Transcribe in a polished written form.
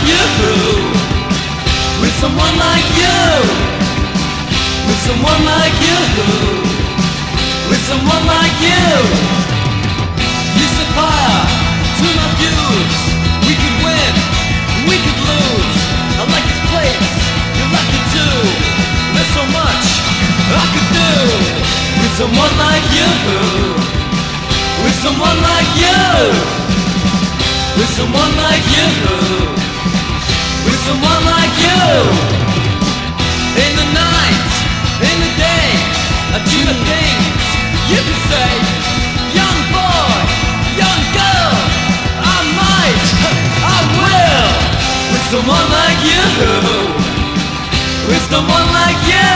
you. With someone like you. With someone like you. With someone like you. You set fire to my views. We could win, we could lose. I like this place, you like it too. There's so much I could do. With someone like you. With someone like you. With someone like you. With someone like you. In the night, in the day, I do the things you can say. Young boy, young girl, I might, I will. With someone like you. With someone like you.